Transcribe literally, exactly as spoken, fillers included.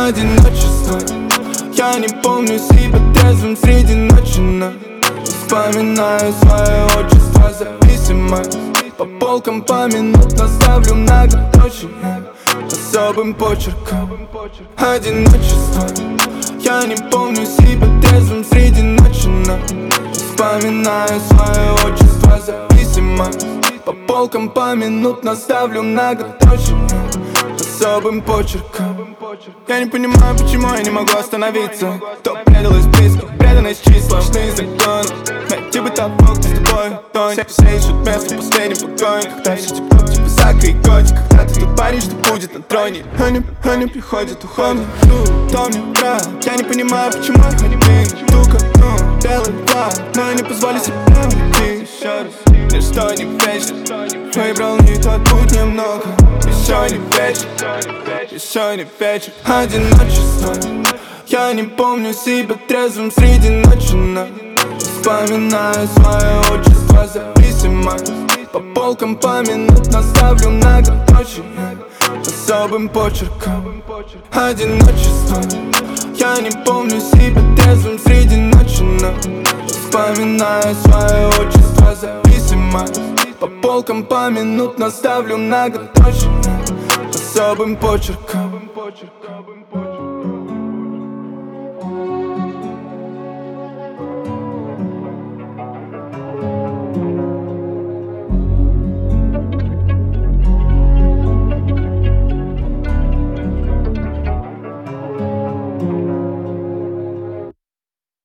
одиночество. Я не помню себя трезвым среди ночи, но вспоминаю свое отчество, зависимость. По полкам поминутно ставлю многоточие особым почерком. Одиночество. Я не помню себя трезвым среди ночи, но вспоминаю свое отчество, зависимость. По полкам поминутно ставлю многоточие особым почерком. Я не понимаю, почему я не могу остановиться. Кто предал из близких, преданность числа, ночные законы. Найти бы того, кто с тобой тонет. Все ищут место в последнем вагоне. Когда все тепло, типа Зака и Коти. Когда ты тот парень, что будет на троне. Они, они приходят, уходят. Кто мне брат? Я не понимаю, почему я не двигаюсь. Тука, ну, белый плат. Но я не позволю себе уйти еще раз. Ничто не вечно. Выбрал не тот путь немного. Еще не вечер, еще не вечер. Одиночество. Я не помню себя трезвым среди ночи, но вспоминаю свое отчество, зависимость. По полкам поминутно ставлю многоточие особым почерком. Одиночество. Я не помню себя трезвым среди ночи, но вспоминаю свое отчество, зависимость. По полкам поминутно ставлю многоточие особым почерком.